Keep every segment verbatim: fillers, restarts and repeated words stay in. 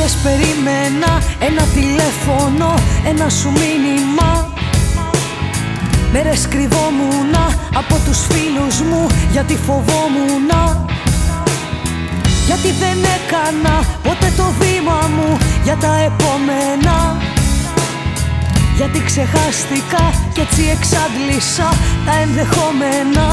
Μέρες περίμενα ένα τηλέφωνο, ένα σου μήνυμα. Μέρες κρυβόμουνα από τους φίλους μου, γιατί φοβόμουνα. Γιατί δεν έκανα ποτέ το βήμα μου για τα επόμενα. Γιατί ξεχάστηκα κι έτσι εξάντλησα τα ενδεχόμενα.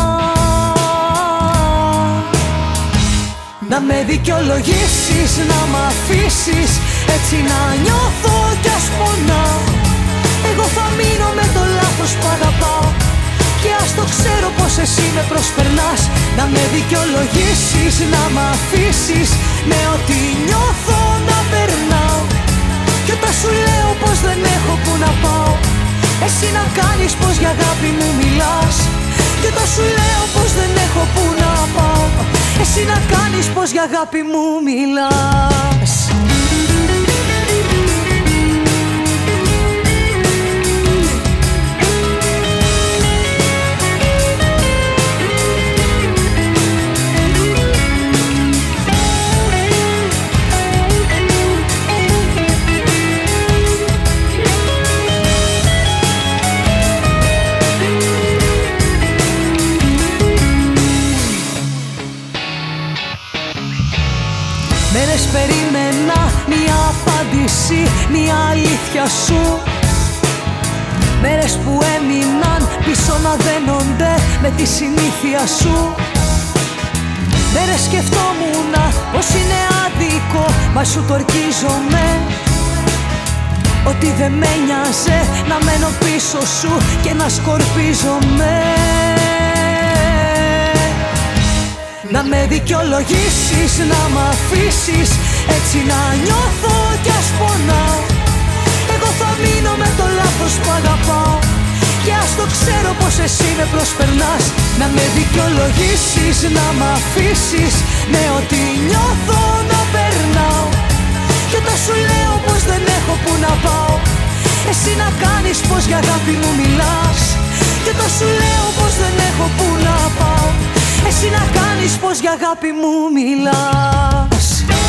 Να με δικαιολογήσεις, να μ' αφήσεις έτσι να νιώθω κι ας πονάω. Εγώ θα μείνω με το λάθος που αγαπάω και ας το ξέρω πως εσύ με προσπερνάς. Να με δικαιολογήσεις, να μ' αφήσεις με ό,τι νιώθω να περνάω. Κι όταν σου λέω πως δεν έχω που να πάω, εσύ να κάνεις πως για αγάπη μου μιλάς. Κι όταν σου λέω πως δεν έχω που να πάω, εσύ να κάνεις πως για αγάπη μου μιλάς. Μέρες περίμενα μια απάντηση, μια αλήθεια σου. Μέρες που έμειναν πίσω να δένονται με τη συνήθεια σου. Μέρες σκεφτόμουνα πως είναι άδικο, μα σου το ορκίζομαι. Ότι δεν με νοιάζε να μένω πίσω σου και να σκορπίζομαι. Να με δικαιολογήσεις, να μ' αφήσεις έτσι να νιώθω κι ας πονάω. Εγώ θα μείνω με το λάθος που αγαπάω και ας το ξέρω πως εσύ με προσπερνάς. Να με δικαιολογήσεις, να μ' αφήσεις με ό,τι νιώθω να περνάω. Κι όταν σου λέω πως δεν έχω που να πάω, εσύ να κάνεις πως για αγάπη μου μιλάς. Κι όταν σου λέω πως δεν έχω που να πάω, εσύ να κάνεις πως για αγάπη μου μιλάς.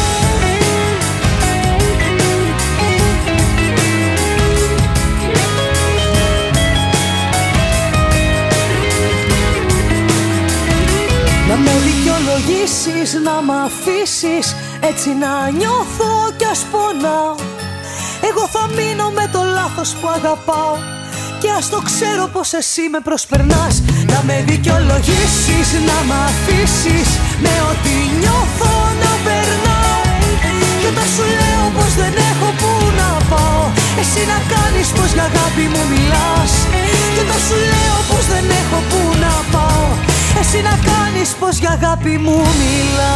Να με δικαιολογήσεις, να μ' αφήσεις έτσι να νιώθω κι ας πονάω. Εγώ θα μείνω με το λάθος που αγαπάω και ας το ξέρω πως εσύ με προσπερνάς. Να με δικαιολογήσεις, να μ' αφήσεις με ό,τι νιώθω να περνάω. Κι όταν σου λέω πως δεν έχω που να πάω, εσύ να κάνεις πως για αγάπη μου μιλάς. Κι όταν σου λέω πως δεν έχω που να πάω, εσύ να κάνεις πως για αγάπη μου μιλάς.